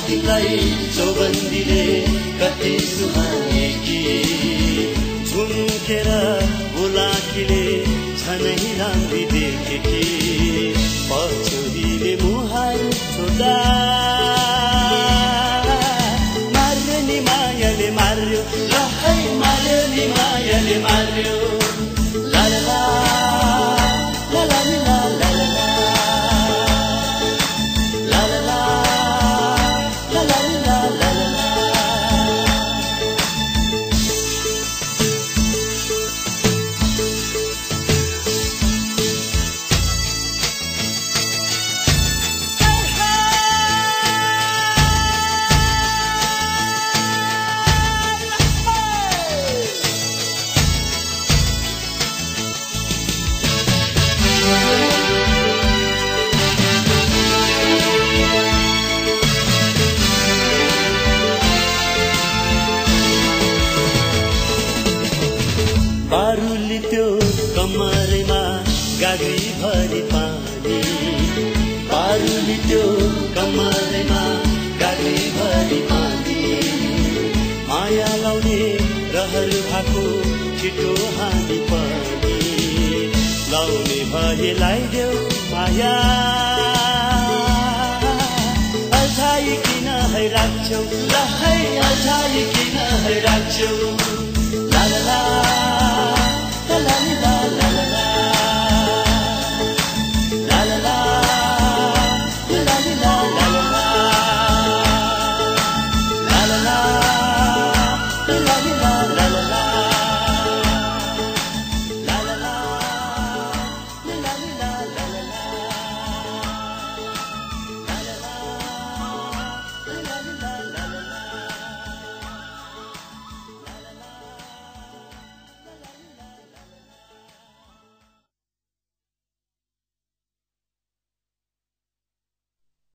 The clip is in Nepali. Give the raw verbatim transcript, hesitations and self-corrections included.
तिमीलाई चौबन्दीले कति सुहाए कि झुम्केर बुलाकीले छनै राम्री देखे कि पछुरीले मुहार छोड्दा मार्यो नि मायाले मार्यो ल है मार्यो नि मायाले मार्यो ला ला ला ला ला ला ला ला ला ला ला ला ला ला ला बारुली त्यो कमरेमा गाग्री भरी पानी बारुली त्यो कमरेमा गाग्री भरी पानी माया लाउने रहर भएको छिटो हामी पनि लाउने भए लाइदेऊ माया अझाइ किन है राख्छौ ल है अझाइ किन है राख्छौ